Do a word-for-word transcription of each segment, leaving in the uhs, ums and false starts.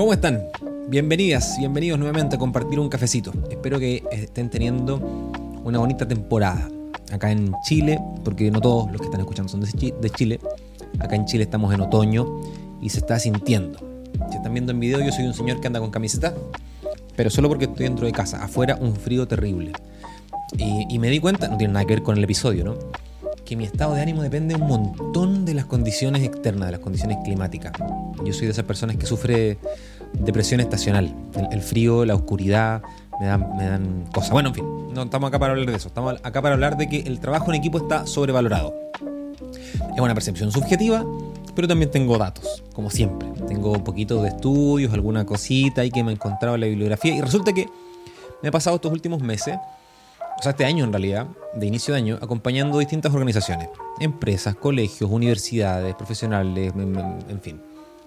¿Cómo están? Bienvenidas, bienvenidos nuevamente a compartir un cafecito. Espero que estén teniendo una bonita temporada acá en Chile, porque no todos los que están escuchando son de Chile. Acá en Chile estamos en otoño y se está sintiendo. Si están viendo en video, yo soy un señor que anda con camiseta, pero solo porque estoy dentro de casa. Afuera un frío terrible. Y, y me di cuenta, no tiene nada que ver con el episodio, ¿no?, que mi estado de ánimo depende un montón de las condiciones externas, de las condiciones climáticas. Yo soy de esas personas que sufre depresión estacional. El, el frío, la oscuridad, me dan, me dan cosas. Bueno, en fin, no estamos acá para hablar de eso. Estamos acá para hablar de que el trabajo en equipo está sobrevalorado. Es una percepción subjetiva, pero también tengo datos, como siempre. Tengo un poquito de estudios, alguna cosita ahí que me he encontrado en la bibliografía. Y resulta que me he pasado estos últimos meses, o sea, este año en realidad, de inicio de año, acompañando distintas organizaciones, empresas, colegios, universidades, profesionales, en, en fin.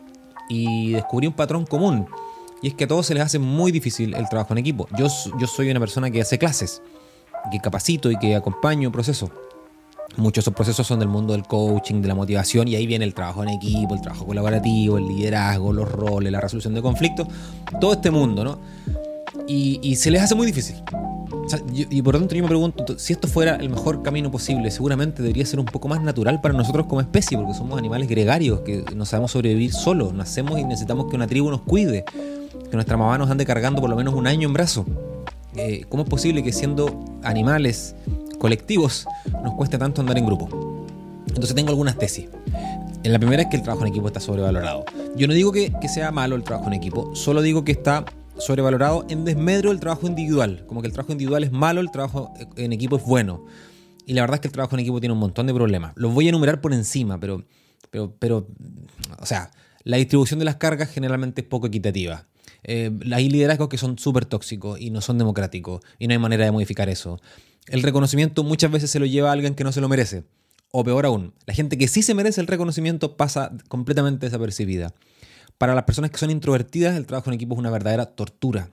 Y descubrí un patrón común, y es que a todos se les hace muy difícil el trabajo en equipo. Yo, yo soy una persona que hace clases, que capacito y que acompaño procesos. Muchos de esos procesos son del mundo del coaching, de la motivación, y ahí viene el trabajo en equipo, el trabajo colaborativo, el liderazgo, los roles, la resolución de conflictos, todo este mundo, ¿no? Y, y se les hace muy difícil. O sea, yo, y por lo tanto yo me pregunto, si esto fuera el mejor camino posible, seguramente debería ser un poco más natural para nosotros como especie, porque somos animales gregarios, que no sabemos sobrevivir solos, nacemos y necesitamos que una tribu nos cuide, que nuestra mamá nos ande cargando por lo menos un año en brazos. Eh, ¿Cómo es posible que siendo animales colectivos nos cueste tanto andar en grupo? Entonces tengo algunas tesis. En la primera es que el trabajo en equipo está sobrevalorado. Yo no digo que, que sea malo el trabajo en equipo, solo digo que está sobrevalorado en desmedro del trabajo individual. Como que el trabajo individual es malo, el trabajo en equipo es bueno. Y la verdad es que el trabajo en equipo tiene un montón de problemas. Los voy a enumerar por encima, pero, pero, pero o sea, la distribución de las cargas generalmente es poco equitativa. Eh, hay liderazgos que son súper tóxicos y no son democráticos, y no hay manera de modificar eso. El reconocimiento muchas veces se lo lleva a alguien que no se lo merece. O peor aún, la gente que sí se merece el reconocimiento pasa completamente desapercibida. Para las personas que son introvertidas, el trabajo en equipo es una verdadera tortura.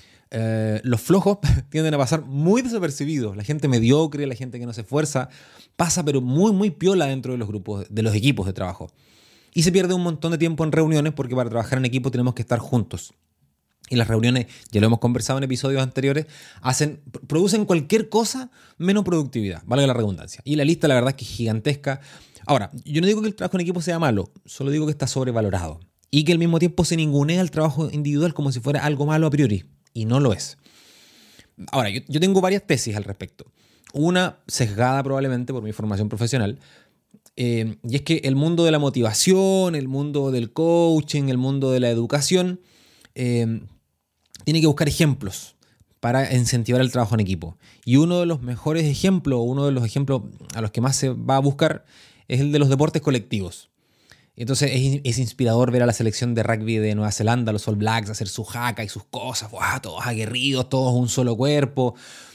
Eh, los flojos tienden a pasar muy desapercibidos. La gente mediocre, la gente que no se esfuerza, pasa pero muy, muy piola dentro de los grupos, de los equipos de trabajo. Y se pierde un montón de tiempo en reuniones, porque para trabajar en equipo tenemos que estar juntos. Y las reuniones, ya lo hemos conversado en episodios anteriores, hacen, producen cualquier cosa menos productividad, valga la redundancia. Y la lista, la verdad, es que es gigantesca. Ahora, yo no digo que el trabajo en equipo sea malo, solo digo que está sobrevalorado. Y que al mismo tiempo se ningunea el trabajo individual como si fuera algo malo a priori. Y no lo es. Ahora, yo, yo tengo varias tesis al respecto. Una sesgada probablemente por mi formación profesional. Eh, y es que el mundo de la motivación, el mundo del coaching, el mundo de la educación, eh, tiene que buscar ejemplos para incentivar el trabajo en equipo. Y uno de los mejores ejemplos, uno de los ejemplos a los que más se va a buscar, es el de los deportes colectivos. Entonces es, es inspirador ver a la selección de rugby de Nueva Zelanda, los All Blacks, hacer su haka y sus cosas, ¡buah!, todos aguerridos, todos un solo cuerpo.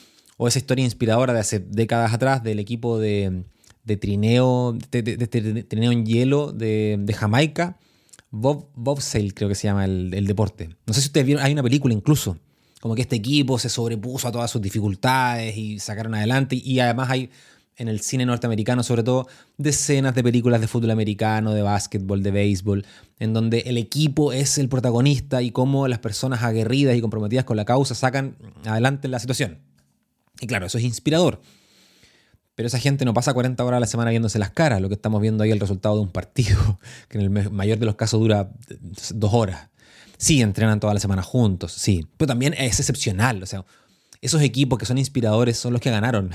O esa historia inspiradora de hace décadas atrás del equipo de, de trineo, de, de, de, de trineo en hielo de, de Jamaica, Bob, Bobsleigh creo que se llama el, el deporte. No sé si ustedes vieron, hay una película incluso, como que este equipo se sobrepuso a todas sus dificultades y sacaron adelante. Y además hay, en el cine norteamericano sobre todo, decenas de películas de fútbol americano, de básquetbol, de béisbol, en donde el equipo es el protagonista y cómo las personas aguerridas y comprometidas con la causa sacan adelante la situación. Y claro, eso es inspirador. Pero esa gente no pasa cuarenta horas a la semana viéndose las caras. Lo que estamos viendo ahí es el resultado de un partido que en el mayor de los casos dura dos horas. Sí, entrenan toda la semana juntos, sí. Pero también es excepcional. O sea, esos equipos que son inspiradores son los que ganaron.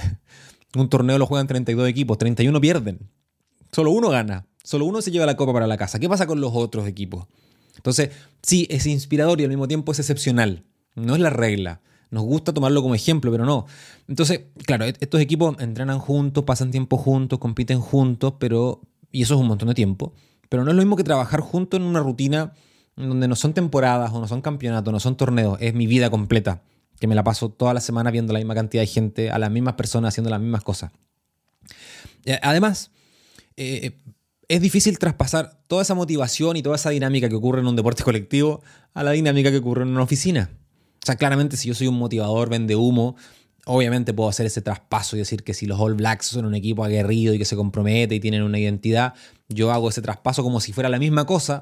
Un torneo lo juegan treinta y dos equipos, treinta y uno pierden. Solo uno gana. Solo uno se lleva la copa para la casa. ¿Qué pasa con los otros equipos? Entonces, sí, es inspirador y al mismo tiempo es excepcional. No es la regla. Nos gusta tomarlo como ejemplo, pero no. Entonces, claro, estos equipos entrenan juntos, pasan tiempo juntos, compiten juntos, pero y eso es un montón de tiempo. Pero no es lo mismo que trabajar juntos en una rutina donde no son temporadas o no son campeonatos, no son torneos. Es mi vida completa, que me la paso toda la semana viendo a la misma cantidad de gente, a las mismas personas haciendo las mismas cosas. Además, eh, es difícil traspasar toda esa motivación y toda esa dinámica que ocurre en un deporte colectivo a la dinámica que ocurre en una oficina. O sea, claramente si yo soy un motivador, vende humo, obviamente puedo hacer ese traspaso y decir que si los All Blacks son un equipo aguerrido y que se compromete y tienen una identidad, yo hago ese traspaso como si fuera la misma cosa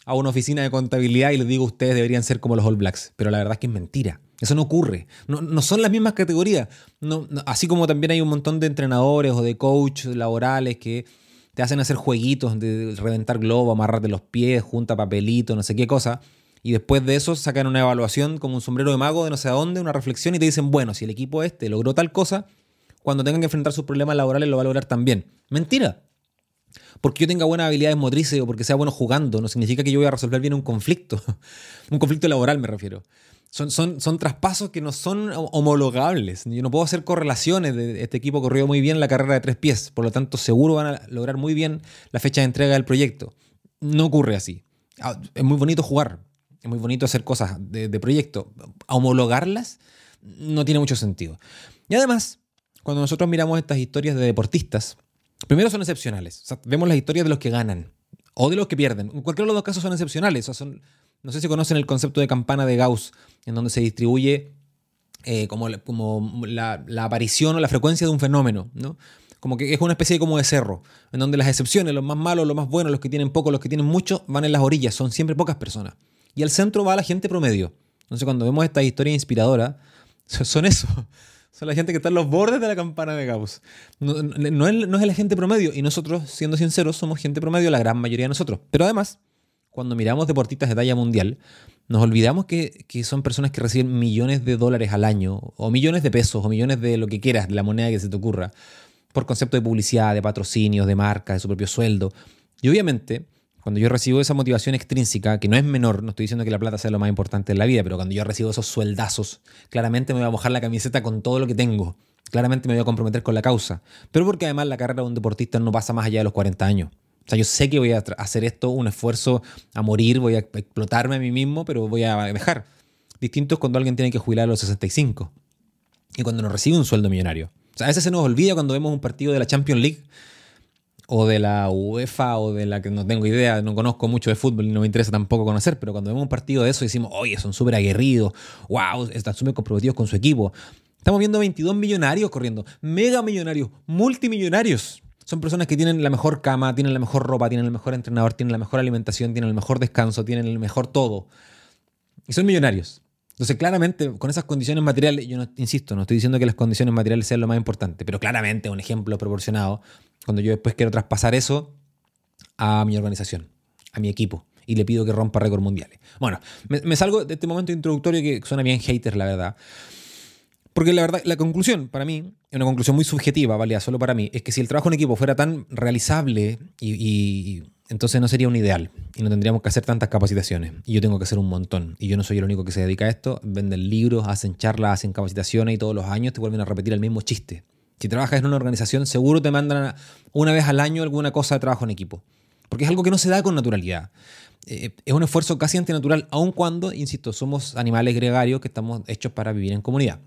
a una oficina de contabilidad y les digo ustedes deberían ser como los All Blacks. Pero la verdad es que es mentira. Eso no ocurre. No, no son las mismas categorías. No, no, así como también hay un montón de entrenadores o de coaches laborales que te hacen hacer jueguitos de reventar globo, amarrarte los pies, junta papelito, no sé qué cosa. Y después de eso sacan una evaluación como un sombrero de mago de no sé a dónde, una reflexión y te dicen, bueno, si el equipo este logró tal cosa, cuando tengan que enfrentar sus problemas laborales lo va a lograr también. Mentira. Porque yo tenga buenas habilidades motrices o porque sea bueno jugando, no significa que yo voy a resolver bien un conflicto. Un conflicto laboral me refiero. Son, son, son traspasos que no son homologables. Yo no puedo hacer correlaciones de este equipo corrió muy bien la carrera de tres pies. Por lo tanto, seguro van a lograr muy bien la fecha de entrega del proyecto. No ocurre así. Es muy bonito jugar. Es muy bonito hacer cosas de, de proyecto. Homologarlas no tiene mucho sentido. Y además, cuando nosotros miramos estas historias de deportistas, primero son excepcionales. O sea, vemos las historias de los que ganan o de los que pierden. En cualquiera de los dos casos son excepcionales. O sea, son... No sé si conocen el concepto de campana de Gauss, en donde se distribuye eh, como, como la, la aparición o la frecuencia de un fenómeno, ¿no? Como que es una especie de, como de cerro, en donde las excepciones, los más malos, los más buenos, los que tienen poco, los que tienen mucho, van en las orillas, son siempre pocas personas. Y al centro va la gente promedio. Entonces cuando vemos esta historia inspiradora, son eso. Son la gente que está en los bordes de la campana de Gauss. No, no, es, no es la gente promedio. Y nosotros, siendo sinceros, somos gente promedio, la gran mayoría de nosotros. Pero además, cuando miramos deportistas de talla mundial, nos olvidamos que, que son personas que reciben millones de dólares al año, o millones de pesos, o millones de lo que quieras, de la moneda que se te ocurra, por concepto de publicidad, de patrocinios, de marca, de su propio sueldo. Y obviamente, cuando yo recibo esa motivación extrínseca, que no es menor, no estoy diciendo que la plata sea lo más importante en la vida, pero cuando yo recibo esos sueldazos, claramente me voy a mojar la camiseta con todo lo que tengo. Claramente me voy a comprometer con la causa. Pero porque además la carrera de un deportista no pasa más allá de los cuarenta años. O sea, yo sé que voy a hacer esto, un esfuerzo a morir, voy a explotarme a mí mismo, pero voy a dejar. Distinto es cuando alguien tiene que jubilar a los sesenta y cinco y cuando no recibe un sueldo millonario. O sea, a veces se nos olvida cuando vemos un partido de la Champions League o de la UEFA o de la que no tengo idea, no conozco mucho de fútbol y no me interesa tampoco conocer, pero cuando vemos un partido de eso decimos, oye, son súper aguerridos, wow, están súper comprometidos con su equipo. Estamos viendo veintidós millonarios corriendo, mega millonarios, multimillonarios. Son personas que tienen la mejor cama, tienen la mejor ropa, tienen el mejor entrenador, tienen la mejor alimentación, tienen el mejor descanso, tienen el mejor todo. Y son millonarios. Entonces, claramente, con esas condiciones materiales, yo no, insisto, no estoy diciendo que las condiciones materiales sean lo más importante, pero claramente un ejemplo proporcionado cuando yo después quiero traspasar eso a mi organización, a mi equipo, y le pido que rompa récords mundiales. Bueno, me, me salgo de este momento introductorio que suena bien hater, la verdad. Porque la verdad, la conclusión, para mí, es una conclusión muy subjetiva, válida solo para mí, es que si el trabajo en equipo fuera tan realizable, y, y, entonces no sería un ideal, y no tendríamos que hacer tantas capacitaciones, y yo tengo que hacer un montón, y yo no soy el único que se dedica a esto, venden libros, hacen charlas, hacen capacitaciones, y todos los años te vuelven a repetir el mismo chiste. Si trabajas en una organización, seguro te mandan una vez al año alguna cosa de trabajo en equipo, porque es algo que no se da con naturalidad. Eh, es un esfuerzo casi antinatural, aun cuando, insisto, somos animales gregarios que estamos hechos para vivir en comunidad.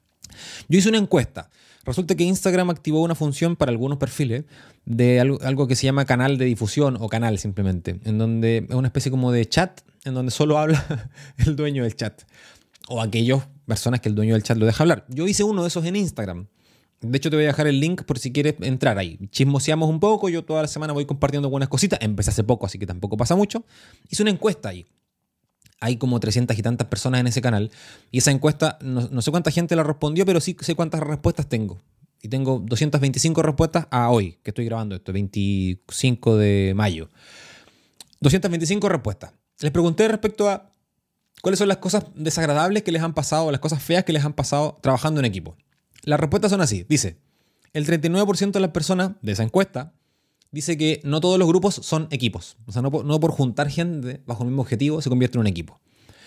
Yo hice una encuesta. Resulta que Instagram activó una función para algunos perfiles de algo, algo que se llama canal de difusión o canal simplemente, en donde es una especie como de chat en donde solo habla el dueño del chat o aquellas personas que el dueño del chat lo deja hablar. Yo hice uno de esos en Instagram. De hecho, te voy a dejar el link por si quieres entrar ahí. Chismoseamos un poco. Yo toda la semana voy compartiendo algunas cositas. Empecé hace poco, así que tampoco pasa mucho. Hice una encuesta ahí. Hay como trescientas y tantas personas en ese canal. Y esa encuesta, no, no sé cuánta gente la respondió, pero sí sé cuántas respuestas tengo. Y tengo doscientas veinticinco respuestas a hoy, que estoy grabando esto, veinticinco de mayo. doscientas veinticinco respuestas. Les pregunté respecto a cuáles son las cosas desagradables que les han pasado, las cosas feas que les han pasado trabajando en equipo. Las respuestas son así. Dice, el treinta y nueve por ciento de las personas de esa encuesta dice que no todos los grupos son equipos. O sea, no por, no por juntar gente bajo el mismo objetivo se convierte en un equipo.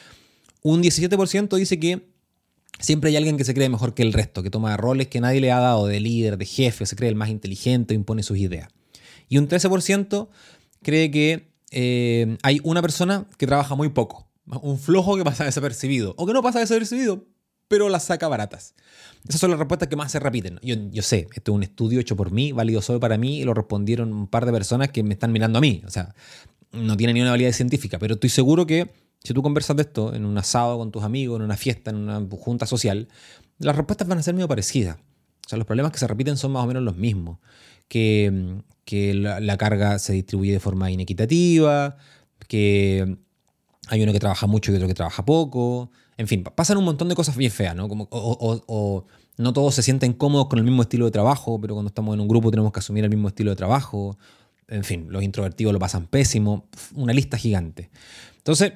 Un diecisiete por ciento dice que siempre hay alguien que se cree mejor que el resto, que toma roles que nadie le ha dado de líder, de jefe, se cree el más inteligente, impone sus ideas. Y un trece por ciento cree que eh, hay una persona que trabaja muy poco, un flojo que pasa desapercibido, o que no pasa desapercibido, pero las saca baratas. Esas son las respuestas que más se repiten. Yo, yo sé, esto es un estudio hecho por mí, válido solo para mí, y lo respondieron un par de personas que me están mirando a mí. O sea, no tiene ni una validez científica, pero estoy seguro que si tú conversas de esto en un asado con tus amigos, en una fiesta, en una junta social, las respuestas van a ser medio parecidas. O sea, los problemas que se repiten son más o menos los mismos. Que, que la, la carga se distribuye de forma inequitativa, que hay uno que trabaja mucho y otro que trabaja poco. En fin, pasan un montón de cosas bien feas, ¿no? Como, o, o, o no todos se sienten cómodos con el mismo estilo de trabajo, pero cuando estamos en un grupo tenemos que asumir el mismo estilo de trabajo. En fin, los introvertidos lo pasan pésimo. Una lista gigante. Entonces,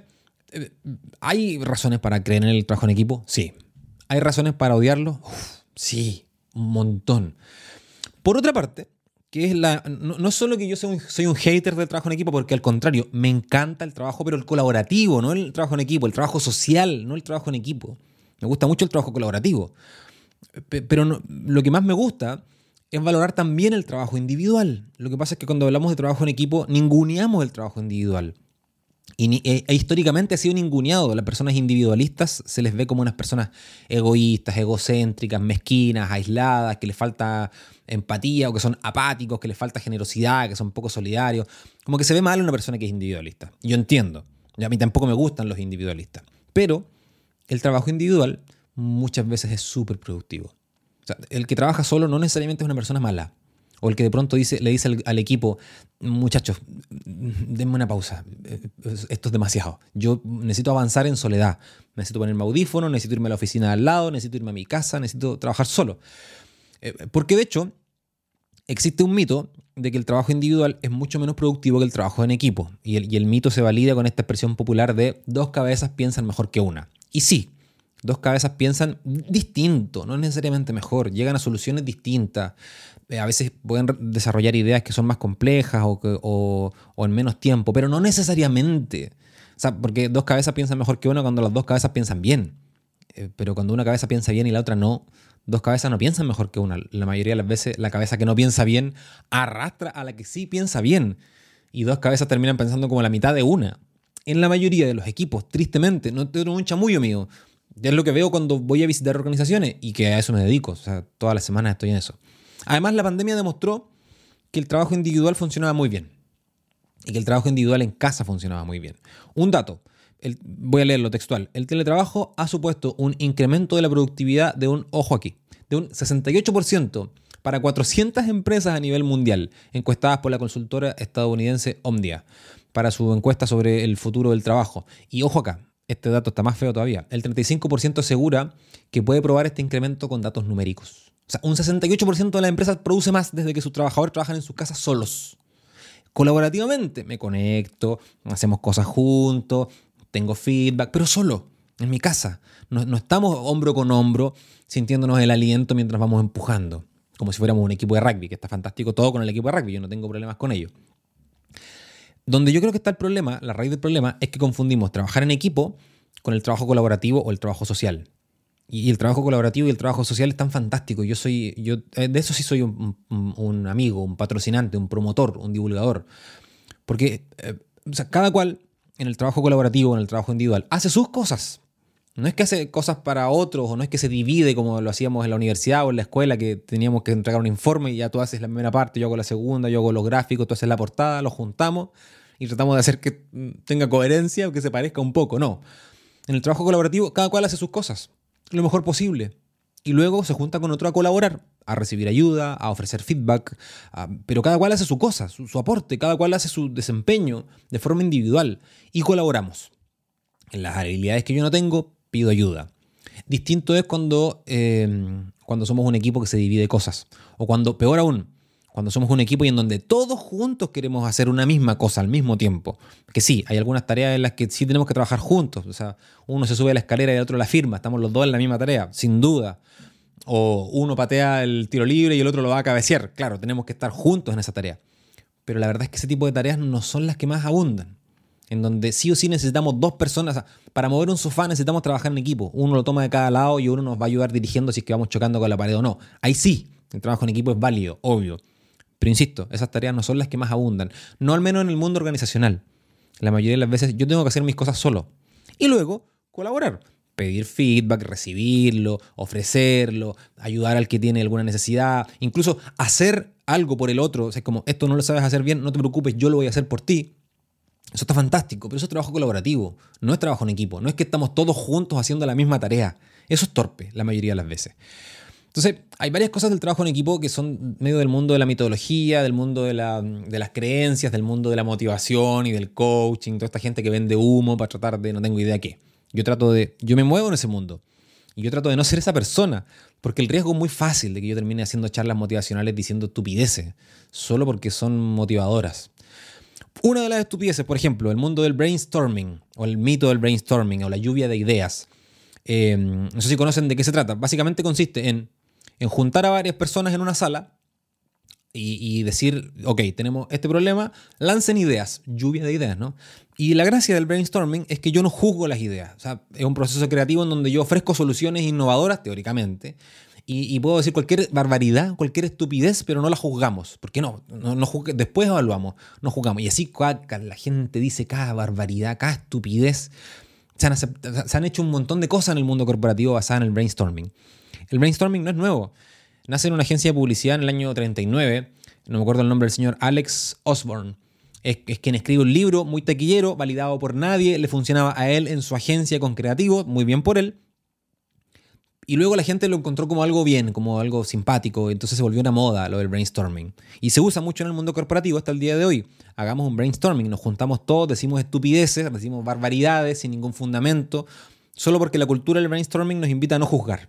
¿hay razones para creer en el trabajo en equipo? Sí. ¿Hay razones para odiarlo? Uf, sí, un montón. Por otra parte, que es la, no, no solo que yo soy un, soy un hater del trabajo en equipo, porque al contrario, me encanta el trabajo, pero el colaborativo, no el trabajo en equipo, el trabajo social, no el trabajo en equipo. Me gusta mucho el trabajo colaborativo. Pero no, lo que más me gusta es valorar también el trabajo individual. Lo que pasa es que cuando hablamos de trabajo en equipo, ninguneamos el trabajo individual. Y, e, e históricamente ha sido ninguneado. Las personas individualistas se les ve como unas personas egoístas, egocéntricas, mezquinas, aisladas, que les falta empatía o que son apáticos, que les falta generosidad, que son poco solidarios. Como que se ve mal a una persona que es individualista. Yo entiendo. Y a mí tampoco me gustan los individualistas. Pero el trabajo individual muchas veces es súper productivo. O sea, el que trabaja solo no necesariamente es una persona mala. O el que de pronto dice, le dice al, al equipo, muchachos, denme una pausa, esto es demasiado. Yo necesito avanzar en soledad. Necesito ponerme audífono, necesito irme a la oficina de al lado, necesito irme a mi casa, necesito trabajar solo. Porque de hecho, existe un mito de que el trabajo individual es mucho menos productivo que el trabajo en equipo. Y el, y el mito se valida con esta expresión popular de dos cabezas piensan mejor que una. Y sí, dos cabezas piensan distinto, no necesariamente mejor, llegan a soluciones distintas. A veces pueden desarrollar ideas que son más complejas o, que, o, o en menos tiempo, pero no necesariamente. O sea, porque dos cabezas piensan mejor que una cuando las dos cabezas piensan bien. Eh, pero cuando una cabeza piensa bien y la otra no, dos cabezas no piensan mejor que una. La mayoría de las veces la cabeza que no piensa bien arrastra a la que sí piensa bien. Y dos cabezas terminan pensando como la mitad de una. En la mayoría de los equipos, tristemente, no tengo un chamullo mío. Ya es lo que veo cuando voy a visitar organizaciones y que a eso me dedico. O sea, todas las semanas estoy en eso. Además, la pandemia demostró que el trabajo individual funcionaba muy bien y que el trabajo individual en casa funcionaba muy bien. Un dato, el, voy a leerlo textual. El teletrabajo ha supuesto un incremento de la productividad de un, ojo aquí, de un sesenta y ocho por ciento para cuatrocientas empresas a nivel mundial, encuestadas por la consultora estadounidense Omdia, para su encuesta sobre el futuro del trabajo. Y ojo acá, este dato está más feo todavía. El treinta y cinco por ciento asegura que puede probar este incremento con datos numéricos. O sea, un sesenta y ocho por ciento de las empresas produce más desde que sus trabajadores trabajan en sus casas solos. Colaborativamente, me conecto, hacemos cosas juntos, tengo feedback, pero solo, en mi casa. No, no estamos hombro con hombro sintiéndonos el aliento mientras vamos empujando, como si fuéramos un equipo de rugby, que está fantástico todo con el equipo de rugby, yo no tengo problemas con ello. Donde yo creo que está el problema, la raíz del problema, es que confundimos trabajar en equipo con el trabajo colaborativo o el trabajo social. Y el trabajo colaborativo y el trabajo social están fantásticos. Yo soy, yo de eso sí soy un, un, un amigo, un patrocinante, un promotor, un divulgador. Porque eh, o sea, cada cual en el trabajo colaborativo, en el trabajo individual, hace sus cosas. No es que hace cosas para otros o no es que se divide como lo hacíamos en la universidad o en la escuela, que teníamos que entregar un informe y ya tú haces la primera parte, yo hago la segunda, yo hago los gráficos, tú haces la portada, los juntamos y tratamos de hacer que tenga coherencia o que se parezca un poco. No. En el trabajo colaborativo, cada cual hace sus cosas lo mejor posible. Y luego se junta con otro a colaborar, a recibir ayuda, a ofrecer feedback. A, pero cada cual hace su cosa, su, su aporte, cada cual hace su desempeño de forma individual. Y colaboramos. En las habilidades que yo no tengo, pido ayuda. Distinto es cuando, eh, cuando somos un equipo que se divide cosas. O cuando, peor aún, cuando somos un equipo y en donde todos juntos queremos hacer una misma cosa al mismo tiempo. Que sí, hay algunas tareas en las que sí tenemos que trabajar juntos. O sea, uno se sube a la escalera y el otro la firma. Estamos los dos en la misma tarea, sin duda. O uno patea el tiro libre y el otro lo va a cabecear. Claro, tenemos que estar juntos en esa tarea. Pero la verdad es que ese tipo de tareas no son las que más abundan. En donde sí o sí necesitamos dos personas. Para mover un sofá necesitamos trabajar en equipo. Uno lo toma de cada lado y uno nos va a ayudar dirigiendo si es que vamos chocando con la pared o no. Ahí sí, el trabajo en equipo es válido, obvio. Pero insisto, esas tareas no son las que más abundan. No al menos en el mundo organizacional. La mayoría de las veces yo tengo que hacer mis cosas solo. Y luego colaborar. Pedir feedback, recibirlo, ofrecerlo, ayudar al que tiene alguna necesidad. Incluso hacer algo por el otro. O sea, como esto no lo sabes hacer bien, no te preocupes, yo lo voy a hacer por ti. Eso está fantástico, pero eso es trabajo colaborativo. No es trabajo en equipo. No es que estamos todos juntos haciendo la misma tarea. Eso es torpe la mayoría de las veces. Entonces, hay varias cosas del trabajo en equipo que son medio del mundo de la mitología, del mundo de, la, de las creencias, del mundo de la motivación y del coaching, toda esta gente que vende humo para tratar de no tengo idea qué. Yo trato de, yo me muevo en ese mundo y yo trato de no ser esa persona, porque el riesgo es muy fácil de que yo termine haciendo charlas motivacionales diciendo estupideces, solo porque son motivadoras. Una de las estupideces, por ejemplo, el mundo del brainstorming, o el mito del brainstorming, o la lluvia de ideas. Eh, no sé si conocen de qué se trata. Básicamente consiste en, en juntar a varias personas en una sala y, y decir, ok, tenemos este problema, lancen ideas, lluvia de ideas, ¿no? Y la gracia del brainstorming es que yo no juzgo las ideas. O sea, es un proceso creativo en donde yo ofrezco soluciones innovadoras, teóricamente, y, y puedo decir cualquier barbaridad, cualquier estupidez, pero no la juzgamos. ¿Por qué no? no, no juzgue, después evaluamos, no juzgamos. Y así la gente dice cada barbaridad, cada estupidez. Se han, acept- se han hecho un montón de cosas en el mundo corporativo basadas en el brainstorming. El brainstorming no es nuevo. Nace en una agencia de publicidad en el año treinta y nueve. No me acuerdo el nombre del señor Alex Osborne. Es, es quien escribe un libro muy taquillero, validado por nadie. Le funcionaba a él en su agencia con creativos, muy bien por él. Y luego la gente lo encontró como algo bien, como algo simpático. Entonces se volvió una moda lo del brainstorming. Y se usa mucho en el mundo corporativo hasta el día de hoy. Hagamos un brainstorming, nos juntamos todos, decimos estupideces, decimos barbaridades sin ningún fundamento, solo porque la cultura del brainstorming nos invita a no juzgar.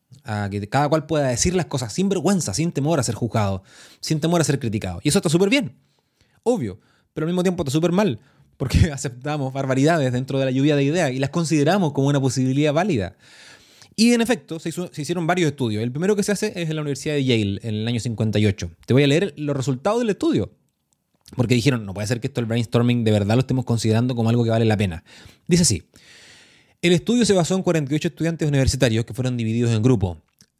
A que cada cual pueda decir las cosas sin vergüenza, sin temor a ser juzgado, sin temor a ser criticado. Y eso está súper bien, obvio, pero al mismo tiempo está súper mal, porque aceptamos barbaridades dentro de la lluvia de ideas y las consideramos como una posibilidad válida. Y en efecto, se, hizo, se hicieron varios estudios. El primero que se hace es en la Universidad de Yale, en el año cincuenta y ocho. Te voy a leer los resultados del estudio. Porque dijeron, no puede ser que esto, el brainstorming, de verdad lo estemos considerando como algo que vale la pena. Dice así: el estudio se basó en cuarenta y ocho estudiantes universitarios que fueron divididos en grupos,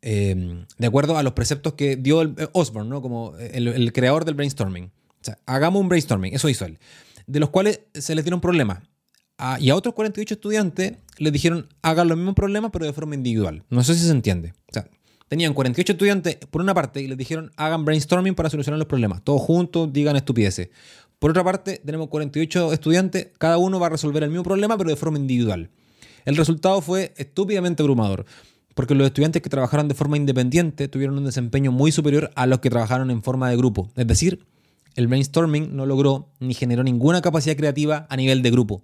eh, de acuerdo a los preceptos que dio el, eh, Osborne, ¿no? Como el, el creador del brainstorming. O sea, hagamos un brainstorming, eso hizo él. De los cuales se les dieron problemas. Ah, y a otros cuarenta y ocho estudiantes les dijeron, hagan los mismos problemas, pero de forma individual. No sé si se entiende. O sea, tenían cuarenta y ocho estudiantes por una parte y les dijeron, hagan brainstorming para solucionar los problemas. Todos juntos, digan estupideces. Por otra parte, tenemos cuarenta y ocho estudiantes, cada uno va a resolver el mismo problema, pero de forma individual. El resultado fue estúpidamente abrumador, porque los estudiantes que trabajaron de forma independiente tuvieron un desempeño muy superior a los que trabajaron en forma de grupo. Es decir, el brainstorming no logró ni generó ninguna capacidad creativa a nivel de grupo.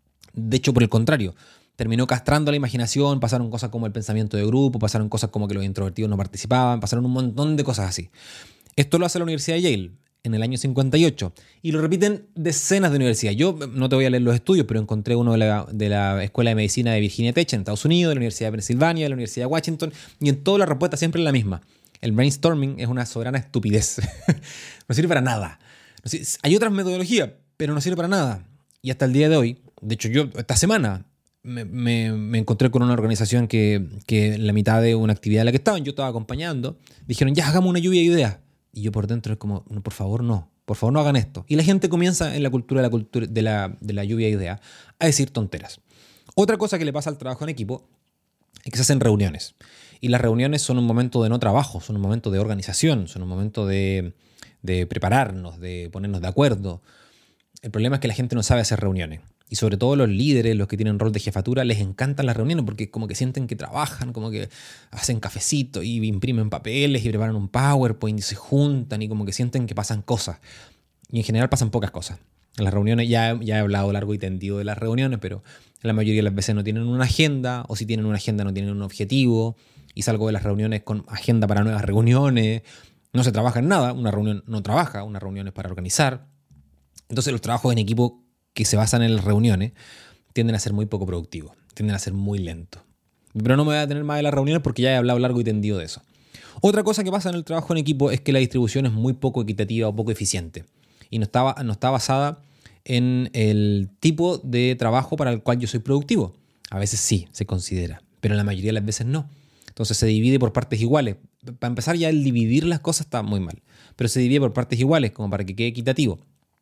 De hecho, por el contrario, terminó castrando la imaginación, pasaron cosas como el pensamiento de grupo, pasaron cosas como que los introvertidos no participaban, pasaron un montón de cosas así. Esto lo hace la Universidad de Yale en el año cincuenta y ocho y lo repiten decenas de universidades. Yo no te voy a leer los estudios, pero encontré uno de la, de la Escuela de Medicina de Virginia Tech en Estados Unidos, de la Universidad de Pensilvania, de la Universidad de Washington, y en toda la respuesta siempre es la misma. El brainstorming es una soberana estupidez. No sirve para nada. Hay otras metodologías, pero no sirve para nada. Y hasta el día de hoy, de hecho yo esta semana me, me, me encontré con una organización que, que en la mitad de una actividad en la que estaban, yo estaba acompañando, dijeron, ya hagamos una lluvia de ideas. Y yo por dentro es como, no, por favor no, por favor no hagan esto. Y la gente comienza en la cultura de la, cultura, de la, de la lluvia de ideas a decir tonteras. Otra cosa que le pasa al trabajo en equipo es que se hacen reuniones. Y las reuniones son un momento de no trabajo, son un momento de organización, son un momento de, de prepararnos, de ponernos de acuerdo. El problema es que la gente no sabe hacer reuniones. Y sobre todo los líderes, los que tienen rol de jefatura, les encantan las reuniones porque como que sienten que trabajan, como que hacen cafecito y imprimen papeles y preparan un PowerPoint y se juntan y como que sienten que pasan cosas. Y en general pasan pocas cosas. En las reuniones, ya, ya he hablado largo y tendido de las reuniones, pero la mayoría de las veces no tienen una agenda, o si tienen una agenda no tienen un objetivo, y salgo de las reuniones con agenda para nuevas reuniones. No se trabaja en nada, una reunión no trabaja, una reunión es para organizar. Entonces los trabajos en equipo que se basan en las reuniones tienden a ser muy poco productivos, tienden a ser muy lentos. Pero no me voy a detener más de las reuniones porque ya he hablado largo y tendido de eso. Otra cosa que pasa en el trabajo en equipo es que la distribución es muy poco equitativa o poco eficiente y no está, no está basada en el tipo de trabajo para el cual yo soy productivo. A veces sí, se considera, pero en la mayoría de las veces no. Entonces se divide por partes iguales. Para empezar, ya el dividir las cosas está muy mal, pero se divide por partes iguales como para que quede equitativo.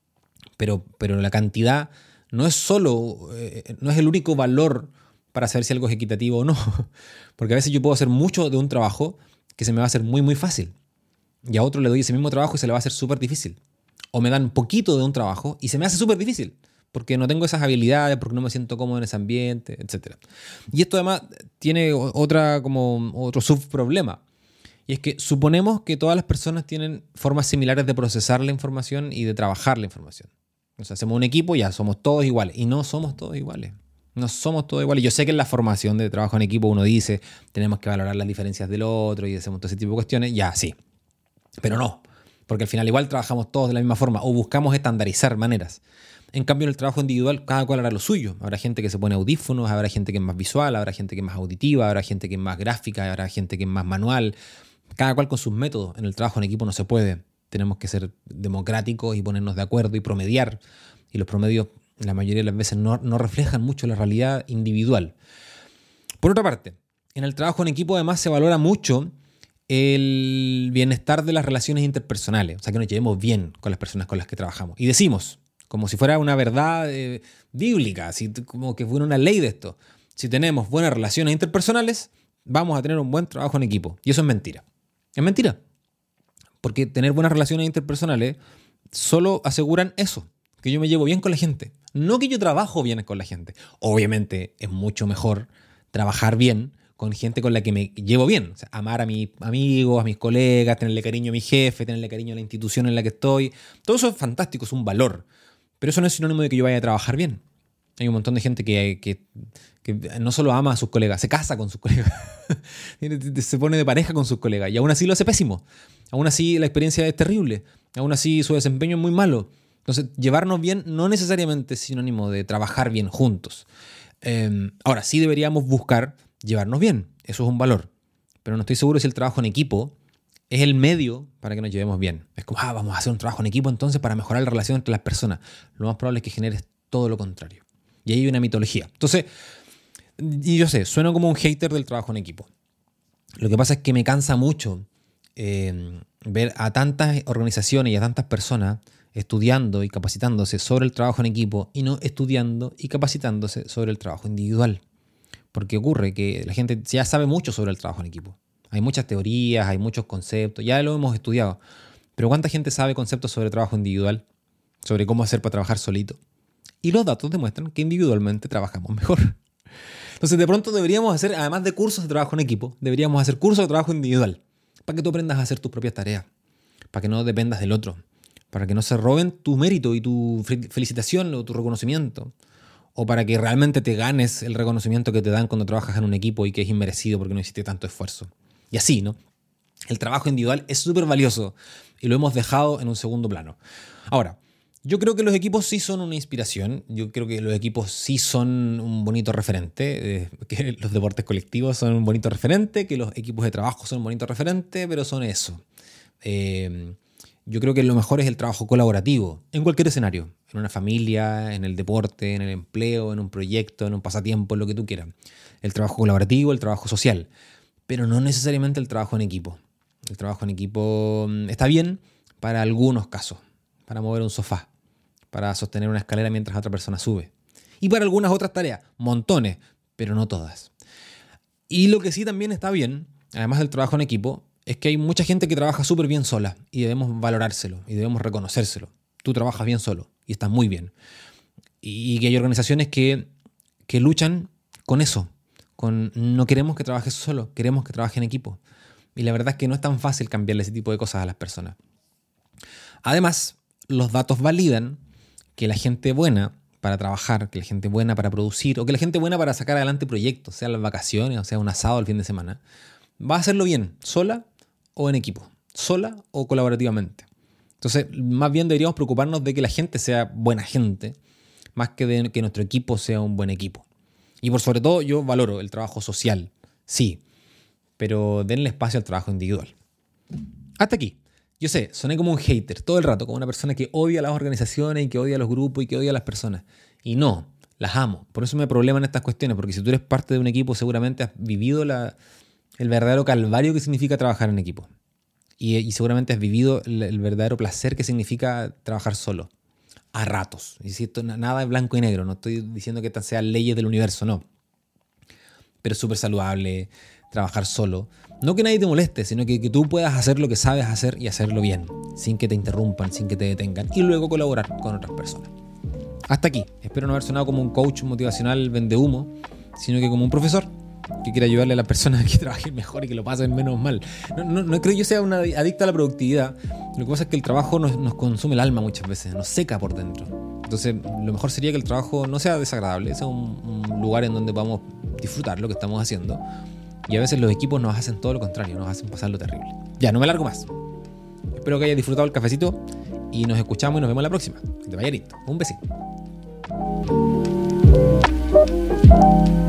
Pero, pero la cantidad no es solo, eh, no es el único valor para saber si algo es equitativo o no. Porque a veces yo puedo hacer mucho de un trabajo que se me va a hacer muy, muy fácil. Y a otro le doy ese mismo trabajo y se le va a hacer súper difícil. O me dan poquito de un trabajo y se me hace súper difícil. Porque no tengo esas habilidades, porque no me siento cómodo en ese ambiente, etcétera. Y esto además tiene otra, como otro subproblema. Y es que suponemos que todas las personas tienen formas similares de procesar la información y de trabajar la información. O sea, hacemos un equipo y ya somos todos iguales. Y no somos todos iguales. No somos todos iguales. Yo sé que en la formación de trabajo en equipo uno dice tenemos que valorar las diferencias del otro y hacemos todo ese tipo de cuestiones. Ya, sí. Pero no. Porque al final igual trabajamos todos de la misma forma o buscamos estandarizar maneras. En cambio, en el trabajo individual, cada cual hará lo suyo. Habrá gente que se pone audífonos, habrá gente que es más visual, habrá gente que es más auditiva, habrá gente que es más gráfica, habrá gente que es más manual. Cada cual con sus métodos. En el trabajo en equipo no se puede. Tenemos que ser democráticos y ponernos de acuerdo y promediar. Y los promedios, la mayoría de las veces, no, no reflejan mucho la realidad individual. Por otra parte, en el trabajo en equipo además se valora mucho el bienestar de las relaciones interpersonales. O sea, que nos llevemos bien con las personas con las que trabajamos. Y decimos, como si fuera una verdad eh, bíblica, así como que fuera una ley de esto. Si tenemos buenas relaciones interpersonales, vamos a tener un buen trabajo en equipo. Y eso es mentira. Es mentira. Porque tener buenas relaciones interpersonales solo aseguran eso, que yo me llevo bien con la gente. No que yo trabajo bien con la gente. Obviamente es mucho mejor trabajar bien con gente con la que me llevo bien. O sea, amar a mis amigos, a mis colegas, tenerle cariño a mi jefe, tenerle cariño a la institución en la que estoy. Todo eso es fantástico, es un valor. Pero eso no es sinónimo de que yo vaya a trabajar bien. Hay un montón de gente que, que, que no solo ama a sus colegas, se casa con sus colegas. Se pone de pareja con sus colegas y aún así lo hace pésimo. Aún así la experiencia es terrible. Aún así su desempeño es muy malo. Entonces, llevarnos bien no necesariamente es sinónimo de trabajar bien juntos. Eh, ahora, sí deberíamos buscar llevarnos bien. Eso es un valor. Pero no estoy seguro si el trabajo en equipo es el medio para que nos llevemos bien. Es como, ah, vamos a hacer un trabajo en equipo entonces para mejorar la relación entre las personas. Lo más probable es que generes todo lo contrario. Y ahí hay una mitología. Entonces, y yo sé, sueno como un hater del trabajo en equipo. Lo que pasa es que me cansa mucho eh, ver a tantas organizaciones y a tantas personas estudiando y capacitándose sobre el trabajo en equipo y no estudiando y capacitándose sobre el trabajo individual. Porque ocurre que la gente ya sabe mucho sobre el trabajo en equipo. Hay muchas teorías, hay muchos conceptos, ya lo hemos estudiado. Pero ¿cuánta gente sabe conceptos sobre trabajo individual? Sobre cómo hacer para trabajar solito. Y los datos demuestran que individualmente trabajamos mejor. Entonces, de pronto deberíamos hacer, además de cursos de trabajo en equipo, deberíamos hacer cursos de trabajo individual. Para que tú aprendas a hacer tus propias tareas. Para que no dependas del otro. Para que no se roben tu mérito y tu felicitación o tu reconocimiento. O para que realmente te ganes el reconocimiento que te dan cuando trabajas en un equipo y que es inmerecido porque no hiciste tanto esfuerzo. Y así, ¿no? El trabajo individual es súper valioso y lo hemos dejado en un segundo plano. Ahora, yo creo que los equipos sí son una inspiración. Yo creo que los equipos sí son un bonito referente. Eh, que los deportes colectivos son un bonito referente, que los equipos de trabajo son un bonito referente, pero son eso. Eh, yo creo que lo mejor es el trabajo colaborativo, en cualquier escenario. En una familia, en el deporte, en el empleo, en un proyecto, en un pasatiempo, en lo que tú quieras. El trabajo colaborativo, el trabajo social. Pero no necesariamente el trabajo en equipo. El trabajo en equipo está bien para algunos casos. Para mover un sofá. Para sostener una escalera mientras otra persona sube. Y para algunas otras tareas. Montones, pero no todas. Y lo que sí también está bien, además del trabajo en equipo, es que hay mucha gente que trabaja súper bien sola. Y debemos valorárselo. Y debemos reconocérselo. Tú trabajas bien solo. Y estás muy bien. Y que hay organizaciones que, que luchan con eso. Con no queremos que trabajes solo. Queremos que trabajes en equipo. Y la verdad es que no es tan fácil cambiarle ese tipo de cosas a las personas. Además, los datos validan que la gente buena para trabajar, que la gente buena para producir, o que la gente buena para sacar adelante proyectos, sea las vacaciones, o sea un asado el fin de semana, va a hacerlo bien, sola o en equipo, sola o colaborativamente. Entonces, más bien deberíamos preocuparnos de que la gente sea buena gente, más que de que nuestro equipo sea un buen equipo. Y por sobre todo, yo valoro el trabajo social, sí, pero denle espacio al trabajo individual. Hasta aquí. Yo sé, soné como un hater todo el rato, como una persona que odia a las organizaciones y que odia a los grupos y que odia a las personas. Y no, las amo. Por eso me probleman estas cuestiones, porque si tú eres parte de un equipo seguramente has vivido la, el verdadero calvario que significa trabajar en equipo. Y, y seguramente has vivido el, el verdadero placer que significa trabajar solo. A ratos. Y si esto, nada es blanco y negro, no estoy diciendo que estas sean leyes del universo, no. Pero es súper saludable trabajar solo. No que nadie te moleste, sino que, que tú puedas hacer lo que sabes hacer y hacerlo bien, sin que te interrumpan, sin que te detengan, y luego colaborar con otras personas. Hasta aquí. Espero no haber sonado como un coach motivacional vendehumo, sino que como un profesor que quiere ayudarle a las personas a que trabajen mejor y que lo pasen menos mal. No, no, no creo que yo sea una adicta a la productividad. Lo que pasa es que el trabajo nos, nos consume el alma muchas veces, nos seca por dentro. Entonces, lo mejor sería que el trabajo no sea desagradable, sea un, un lugar en donde podamos disfrutar lo que estamos haciendo. Y a veces los equipos nos hacen todo lo contrario, nos hacen pasar lo terrible. Ya, no me largo más. Espero que hayas disfrutado el cafecito y nos escuchamos y nos vemos la próxima. Que te vaya lindo. Un besito.